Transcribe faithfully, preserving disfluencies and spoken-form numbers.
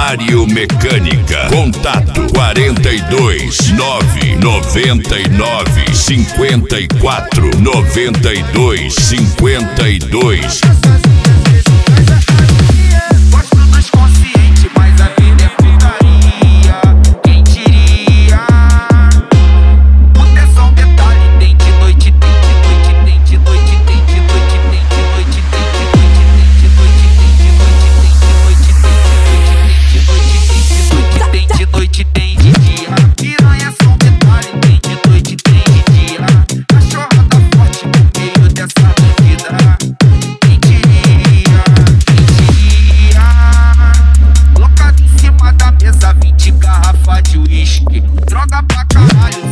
Mário Mecânica. Contato quarenta e dois, nove noventa e nove, cinquenta e quatro, noventa e dois, cinquenta e dois. Gosto dos conscientes, mas a vida é putaria. Quem diria? Proteção, detalhe, tem de noite, tem de noite, tem de noite, tem de noite, tem de noite, tem de noite, tem de noite, tem de noite, tem de noite, tem de noite, tem de noite, tem de dia. Piranha são detalhe, tem de noite, tem de dia. Cachorrada forte no meio dessa vida. Quem diria? Quem diria? Colocado em cima da mesa, vinte garrafas de uísque. Droga pra caralho.